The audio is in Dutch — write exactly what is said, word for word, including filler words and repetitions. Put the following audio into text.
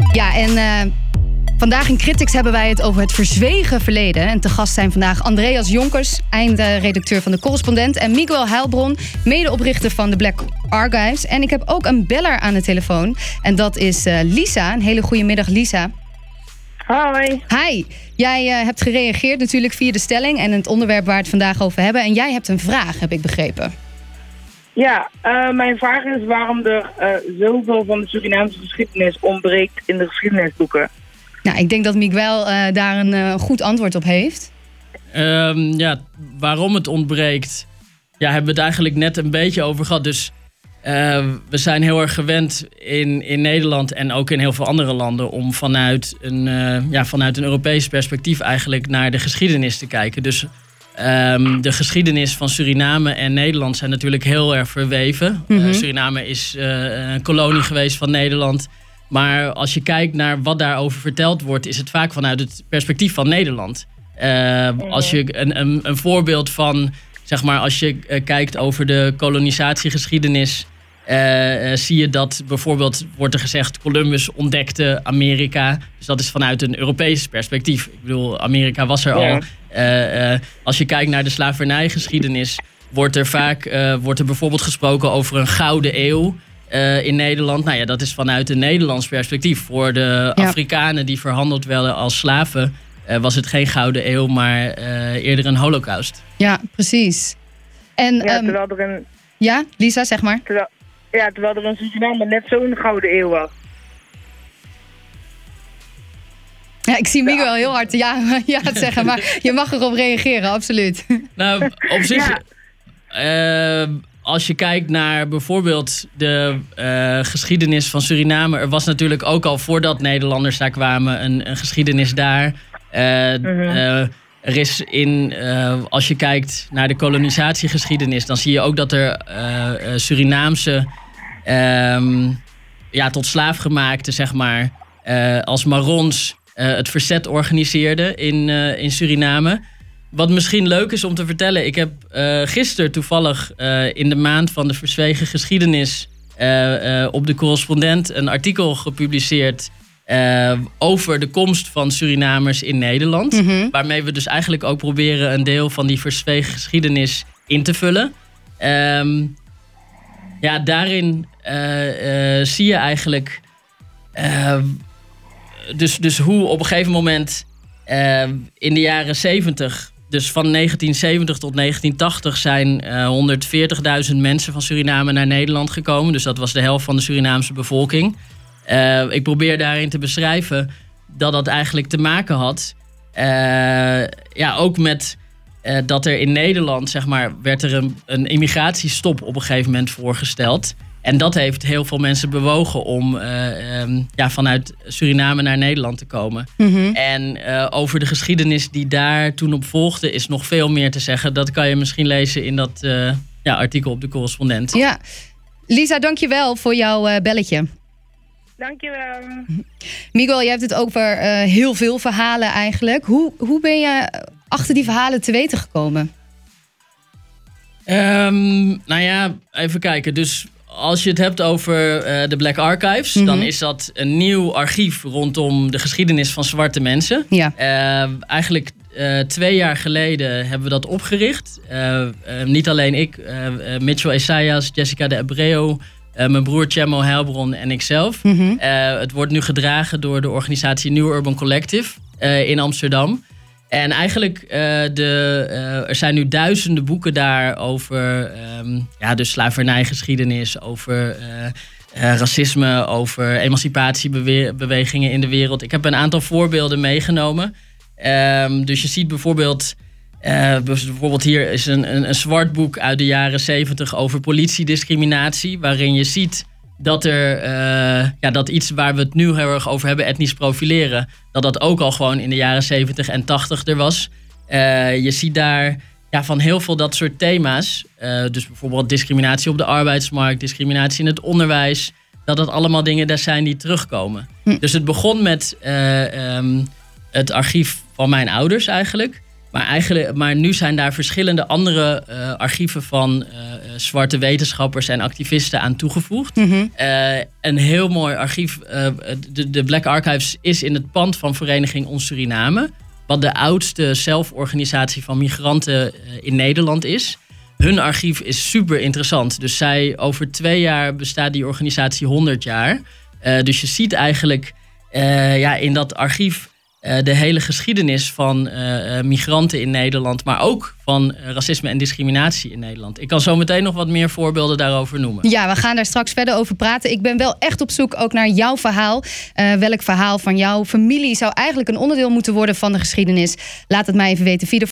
Ja, en uh, vandaag in Critics hebben wij het over het verzwegen verleden. En te gast zijn vandaag Andreas Jonkers, eindredacteur van De Correspondent, en Miguel Heilbron, medeoprichter van de Black Archives. En ik heb ook een beller aan de telefoon. En dat is uh, Lisa. Een hele goede middag, Lisa. Hoi. Hi. Jij uh, hebt gereageerd natuurlijk via de stelling en het onderwerp waar we het vandaag over hebben. En jij hebt een vraag, heb ik begrepen. Ja, uh, mijn vraag is waarom er uh, zoveel van de Surinaamse geschiedenis ontbreekt in de geschiedenisboeken. Nou, ik denk dat Miguel uh, daar een uh, goed antwoord op heeft. Um, ja, waarom het ontbreekt, ja, hebben we het eigenlijk net een beetje over gehad. Dus uh, we zijn heel erg gewend in, in Nederland en ook in heel veel andere landen om vanuit een, uh, ja, vanuit een Europees perspectief eigenlijk naar de geschiedenis te kijken. Dus Um, de geschiedenis van Suriname en Nederland zijn natuurlijk heel erg verweven. Mm-hmm. Uh, Suriname is uh, een kolonie geweest van Nederland. Maar als je kijkt naar wat daarover verteld wordt, is het vaak vanuit het perspectief van Nederland. Uh, mm-hmm. Als je een, een, een voorbeeld van, zeg maar, als je uh, kijkt over de kolonisatiegeschiedenis, Uh, uh, zie je dat bijvoorbeeld, wordt er gezegd, Columbus ontdekte Amerika. Dus dat is vanuit een Europees perspectief. Ik bedoel, Amerika was er ja. al. Uh, uh, als je kijkt naar de slavernijgeschiedenis, wordt er vaak uh, wordt er bijvoorbeeld gesproken over een gouden eeuw uh, in Nederland. Nou ja, dat is vanuit een Nederlands perspectief. Voor de ja. Afrikanen die verhandeld werden als slaven, uh, was het geen gouden eeuw, maar uh, eerder een holocaust. Ja, precies. En, ja, um, terwijl er een... ja, Lisa, zeg maar. Terwijl... Ja, terwijl er in Suriname net zo'n gouden eeuw was. Ja, ik zie Miguel heel hard ja, ja het zeggen, maar je mag erop reageren, absoluut. Nou, op zich, ja. uh, als je kijkt naar bijvoorbeeld de uh, geschiedenis van Suriname, er was natuurlijk ook al voordat Nederlanders daar kwamen een, een geschiedenis daar. Uh, mm-hmm. uh, Er is in, uh, als je kijkt naar de kolonisatiegeschiedenis, dan zie je ook dat er uh, uh, Surinaamse, um, ja, tot slaafgemaakte, zeg maar, uh, als Marons uh, het verzet organiseerden in, uh, in Suriname. Wat misschien leuk is om te vertellen, ik heb uh, gisteren toevallig uh, in de maand van de verzwegen geschiedenis uh, uh, op De Correspondent een artikel gepubliceerd Uh, over de komst van Surinamers in Nederland. Mm-hmm. Waarmee we dus eigenlijk ook proberen een deel van die verzwegen geschiedenis in te vullen. Um, ja, daarin uh, uh, zie je eigenlijk Uh, dus, dus hoe op een gegeven moment uh, in de jaren zeventig, dus van negentien zeventig tot negentien tachtig, zijn uh, honderdveertigduizend mensen van Suriname naar Nederland gekomen. Dus dat was de helft van de Surinaamse bevolking. Uh, ik probeer daarin te beschrijven dat dat eigenlijk te maken had Uh, ja, ook met uh, dat er in Nederland, zeg maar, werd er een, een immigratiestop op een gegeven moment voorgesteld. En dat heeft heel veel mensen bewogen om uh, um, ja, vanuit Suriname naar Nederland te komen. Mm-hmm. En uh, over de geschiedenis die daar toen op volgde is nog veel meer te zeggen. Dat kan je misschien lezen in dat uh, ja, artikel op De Correspondent. Ja, Lisa, dankjewel voor jouw uh, belletje. Dankjewel. Miguel, je hebt het over uh, heel veel verhalen eigenlijk. Hoe, hoe ben je achter die verhalen te weten gekomen? Um, nou ja, even kijken. Dus als je het hebt over uh, de Black Archives, mm-hmm. dan is dat een nieuw archief rondom de geschiedenis van zwarte mensen. Ja. Uh, eigenlijk uh, twee jaar geleden hebben we dat opgericht. Uh, uh, niet alleen ik, uh, uh, Mitchell Esaias, Jessica de Abreu, Uh, mijn broer Chemo Heilbron en ikzelf. Mm-hmm. Uh, het wordt nu gedragen door de organisatie New Urban Collective uh, in Amsterdam. En eigenlijk, uh, de, uh, er zijn nu duizenden boeken daar over um, ja, de slavernijgeschiedenis, over uh, uh, racisme, over emancipatiebewegingen in de wereld. Ik heb een aantal voorbeelden meegenomen. Um, dus je ziet bijvoorbeeld Uh, bijvoorbeeld hier is een, een, een zwart boek uit de jaren zeventig over politiediscriminatie, waarin je ziet dat er uh, ja, dat iets waar we het nu heel erg over hebben, etnisch profileren, dat dat ook al gewoon in de jaren zeventig en tachtig er was. Uh, je ziet daar ja, van heel veel dat soort thema's, uh, dus bijvoorbeeld discriminatie op de arbeidsmarkt, discriminatie in het onderwijs, dat dat allemaal dingen daar zijn die terugkomen. Hm. Dus het begon met uh, um, het archief van mijn ouders eigenlijk. Maar, eigenlijk, maar nu zijn daar verschillende andere uh, archieven van uh, zwarte wetenschappers en activisten aan toegevoegd. Mm-hmm. Uh, een heel mooi archief. Uh, de, de Black Archives is in het pand van Vereniging Ons Suriname, wat de oudste zelforganisatie van migranten uh, in Nederland is. Hun archief is super interessant. Dus zij, over twee jaar bestaat die organisatie honderd jaar. Uh, dus je ziet eigenlijk uh, ja, in dat archief Uh, de hele geschiedenis van uh, uh, migranten in Nederland, maar ook van uh, racisme en discriminatie in Nederland. Ik kan zo meteen nog wat meer voorbeelden daarover noemen. Ja, we gaan daar straks verder over praten. Ik ben wel echt op zoek ook naar jouw verhaal. Uh, welk verhaal van jouw familie zou eigenlijk een onderdeel moeten worden van de geschiedenis? Laat het mij even weten via de